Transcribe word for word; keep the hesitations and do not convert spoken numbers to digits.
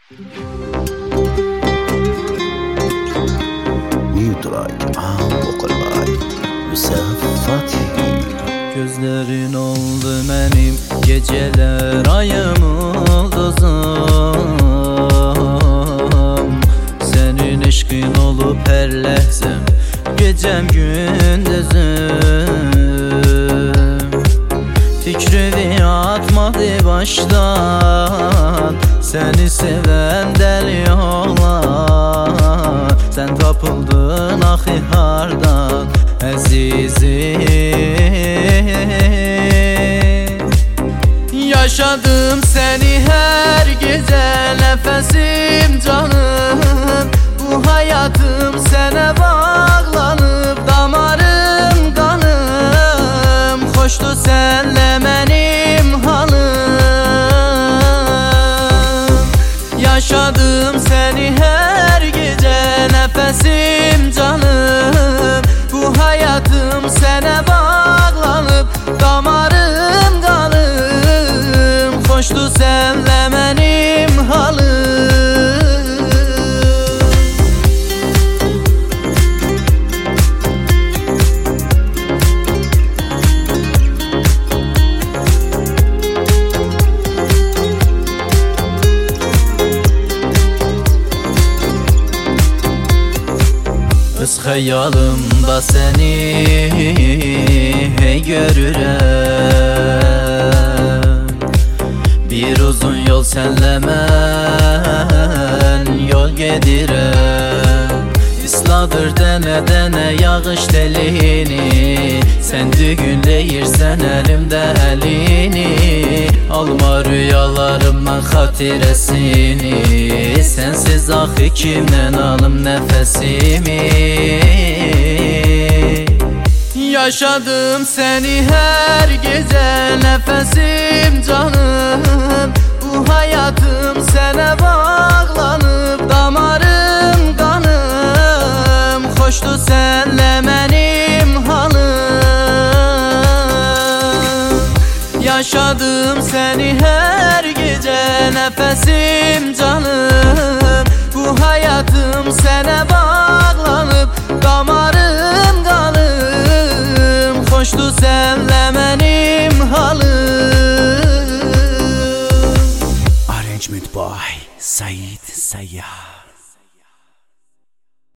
New track Am Okulay Yusuf Fatih. Gözlerin oldu benim geceler ayım ulduzum. Senin eşkin olup her lehzem gecem gündüzüm. Fikrini atmadı baştan, seni seven deli oğlan. Sen tapıldın ahi hardan azizim. Yaşadım seni her gece nefesim canım. Bu hayatım sana bağlanıp damarım kanım. Hoştu senle benim halım. Yaşadım seni her gece nefesim canım. Bu hayatım sana bağlanıp damarım kanım. Hoştu senle benim halım. Öz xəyalımda səni hey görürəm. Bir uzun yol sənlə mən yol gedirəm. İsladır dənə-dənə yağış telini. Sən düğünləyirsən əlimdə əlini. Alma rüyalarımdan xatirəsini. Sensiz axı kimdən alım nəfəsimi. Yaşadım səni hər gecə nəfəsim canım. Bu hayatım sənə bağlanıb damarım kanım. Xoşdu sənlə mənim halım. Yaşadım səni hər gecə nefesim canım. Bu hayatım sana bağlanıp damarım kanım.